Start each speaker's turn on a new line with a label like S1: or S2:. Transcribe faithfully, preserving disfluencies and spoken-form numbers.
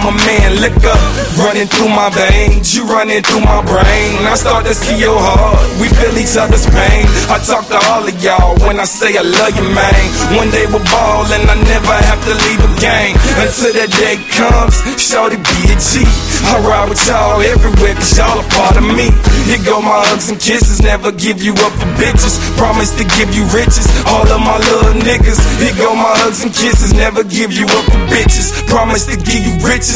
S1: my man, liquor running through my veins, you running through my brain. I start to see your heart, we feel each other's pain. I talk to all of y'all when I say I love you, man. One day we'll ball and I never have to leave a game. Until that day comes, shorty be a G. I ride with y'all everywhere cause y'all a part of me. Here go my hugs and kisses, never give you up for bitches. Promise to give you riches, all of my little niggas. Here go my hugs and kisses, never give you up for bitches. Promise to give you riches,